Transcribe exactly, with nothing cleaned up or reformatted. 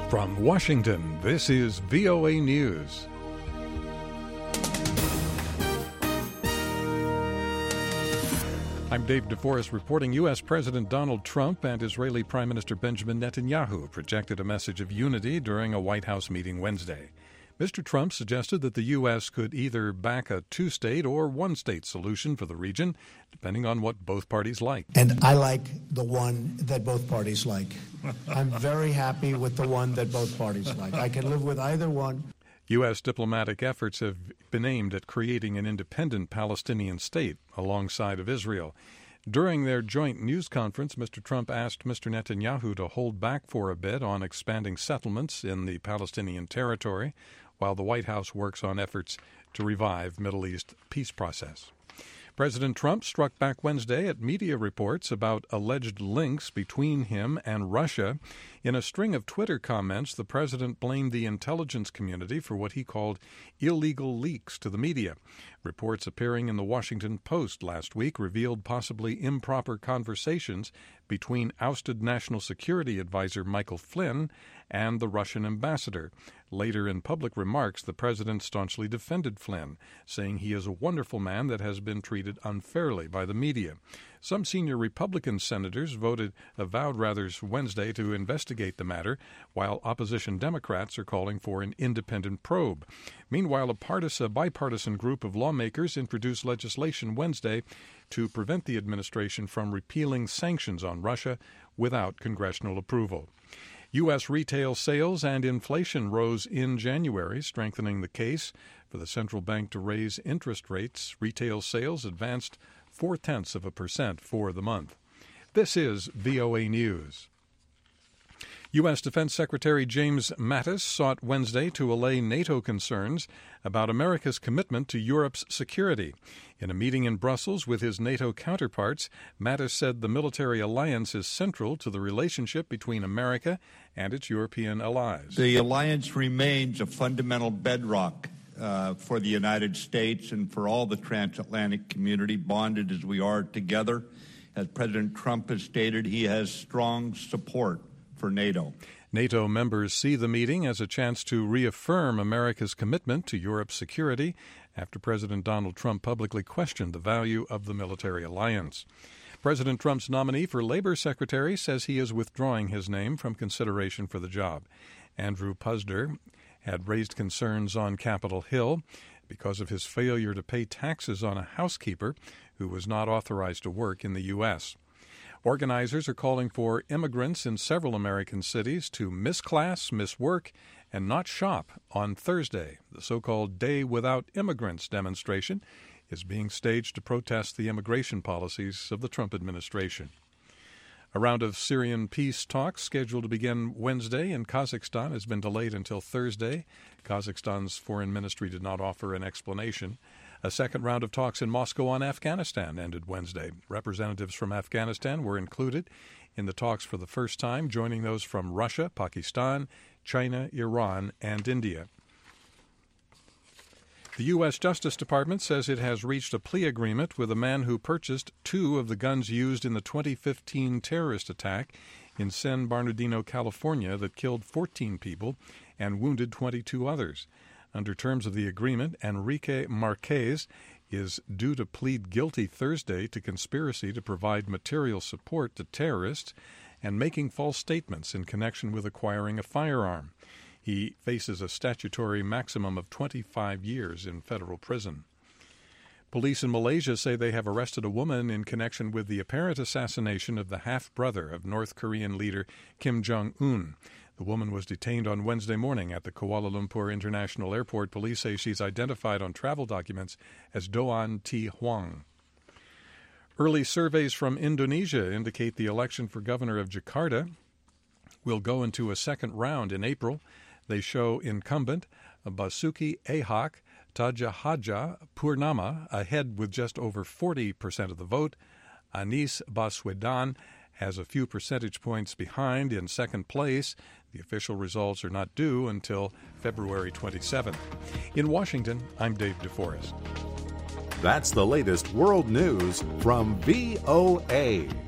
From Washington, this is V O A News. I'm Dave DeForest reporting. U S. President Donald Trump and Israeli Prime Minister Benjamin Netanyahu projected a message of unity during a White House meeting Wednesday. Mister Trump suggested that the U S could either back a two-state or one-state solution for the region, depending on what both parties like. And I like the one that both parties like. I'm very happy with the one that both parties like. I can live with either one. U S diplomatic efforts have been aimed at creating an independent Palestinian state alongside of Israel. During their joint news conference, Mister Trump asked Mister Netanyahu to hold back for a bit on expanding settlements in the Palestinian territory, while the White House works on efforts to revive Middle East peace process. President Trump struck back Wednesday at media reports about alleged links between him and Russia. In a string of Twitter comments, the president blamed the intelligence community for what he called illegal leaks to the media. Reports appearing in the Washington Post last week revealed possibly improper conversations between ousted National Security Advisor Michael Flynn and the Russian ambassador. Later in public remarks, the president staunchly defended Flynn, saying he is a wonderful man that has been treated unfairly by the media. Some senior Republican senators voted, avowed rather Wednesday to investigate the matter, while opposition Democrats are calling for an independent probe. Meanwhile, a partisan, bipartisan group of lawmakers introduced legislation Wednesday to prevent the administration from repealing sanctions on Russia without congressional approval. U S retail sales and inflation rose in January, strengthening the case for the central bank to raise interest rates. Retail sales advanced four-tenths of a percent for the month. This is V O A News. U S. Defense Secretary James Mattis sought Wednesday to allay NATO concerns about America's commitment to Europe's security. In a meeting in Brussels with his NATO counterparts, Mattis said the military alliance is central to the relationship between America and its European allies. The alliance remains a fundamental bedrock uh, for the United States and for all the transatlantic community, bonded as we are together. As President Trump has stated, he has strong support for NATO. NATO members see the meeting as a chance to reaffirm America's commitment to Europe's security after President Donald Trump publicly questioned the value of the military alliance. President Trump's nominee for Labor Secretary says he is withdrawing his name from consideration for the job. Andrew Puzder had raised concerns on Capitol Hill because of his failure to pay taxes on a housekeeper who was not authorized to work in the U S Organizers are calling for immigrants in several American cities to miss class, miss work, and not shop on Thursday. The so-called Day Without Immigrants demonstration is being staged to protest the immigration policies of the Trump administration. A round of Syrian peace talks scheduled to begin Wednesday in Kazakhstan has been delayed until Thursday. Kazakhstan's foreign ministry did not offer an explanation. A second round of talks in Moscow on Afghanistan ended Wednesday. Representatives from Afghanistan were included in the talks for the first time, joining those from Russia, Pakistan, China, Iran, and India. The U S. Justice Department says it has reached a plea agreement with a man who purchased two of the guns used in the twenty fifteen terrorist attack in San Bernardino, California, that killed fourteen people and wounded twenty-two others. Under terms of the agreement, Enrique Marquez is due to plead guilty Thursday to conspiracy to provide material support to terrorists and making false statements in connection with acquiring a firearm. He faces a statutory maximum of twenty-five years in federal prison. Police in Malaysia say they have arrested a woman in connection with the apparent assassination of the half-brother of North Korean leader Kim Jong-un. The woman was detained on Wednesday morning at the Kuala Lumpur International Airport. Police say she's identified on travel documents as Doan T. Huang. Early surveys from Indonesia indicate the election for governor of Jakarta will go into a second round in April. They show incumbent Basuki Ahok Tajahaja Purnama ahead with just over forty percent of the vote. Anies Baswedan has a few percentage points behind in second place. The official results are not due until February twenty-seventh. In Washington, I'm Dave DeForest. That's the latest world news from V O A.